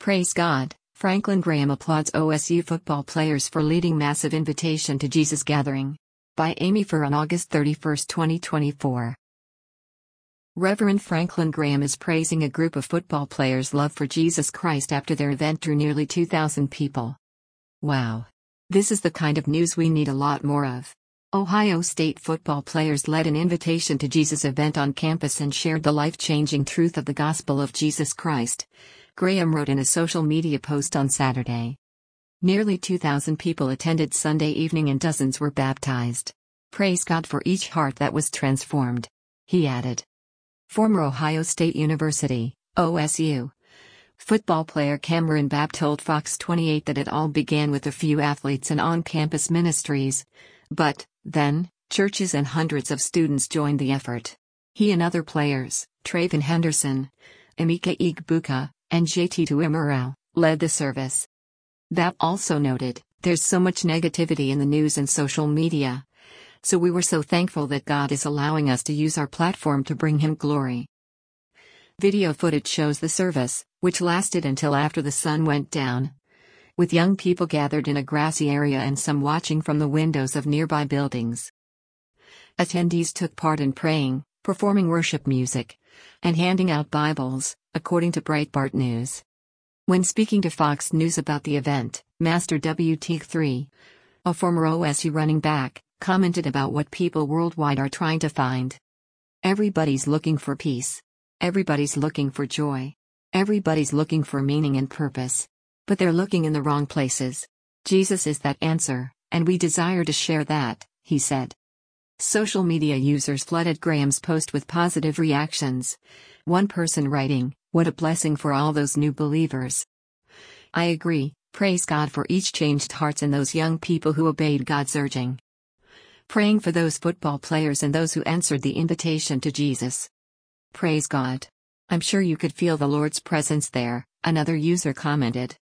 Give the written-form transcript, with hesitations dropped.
Praise God, Franklin Graham applauds OSU football players for leading massive Invitation to Jesus gathering. By Amy Furr on August 31, 2024. Reverend Franklin Graham is praising a group of football players' love for Jesus Christ after their event drew nearly 2,000 people. Wow. This is the kind of news we need a lot more of. Ohio State football players led an Invitation to Jesus event on campus and shared the life-changing truth of the gospel of Jesus Christ, Graham wrote in a social media post on Saturday. Nearly 2,000 people attended Sunday evening and dozens were baptized. Praise God for each heart that was transformed, he added. Former Ohio State University, OSU, football player Cameron Babb told Fox 28 that it all began with a few athletes and on-campus ministries, but, then, churches and hundreds of students joined the effort. He and other players, Trayvon Henderson, Emeka Egbuka, and JT Tuimurau, led the service. Babb also noted, "There's so much negativity in the news and social media. So we were so thankful that God is allowing us to use our platform to bring Him glory." Video footage shows the service, which lasted until after the sun went down, with young people gathered in a grassy area and some watching from the windows of nearby buildings. Attendees took part in praying, performing worship music, and handing out Bibles, according to Breitbart News. When speaking to Fox News about the event, Master WT3, a former OSU running back, commented about what people worldwide are trying to find. Everybody's looking for peace. Everybody's looking for joy. Everybody's looking for meaning and purpose. But they're looking in the wrong places. Jesus is that answer, and we desire to share that, he said. Social media users flooded Graham's post with positive reactions. One person writing, "What a blessing for all those new believers. I agree, praise God for each changed hearts and those young people who obeyed God's urging. Praying for those football players and those who answered the invitation to Jesus. Praise God. I'm sure you could feel the Lord's presence there," another user commented.